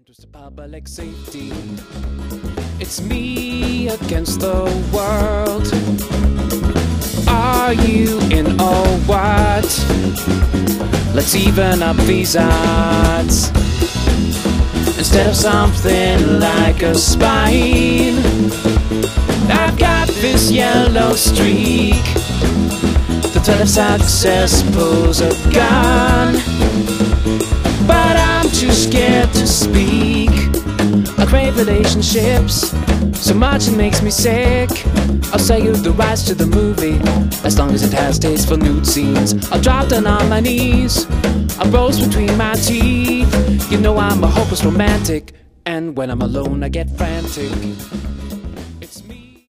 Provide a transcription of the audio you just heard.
interest of public safety. It's me against the world. Are you in or what? Let's even up these odds. Instead of something like a spine, I've got this yellow streak. The threat of success pulls a gun, but I'm too scared to speak. I crave relationships so much it makes me sick. I'll say you the rights to the movie as long as it has tasteful nude scenes. I'll drop down on my knees, I'll rose between my teeth. You know I'm a hopeless romantic, and when I'm alone I get frantic.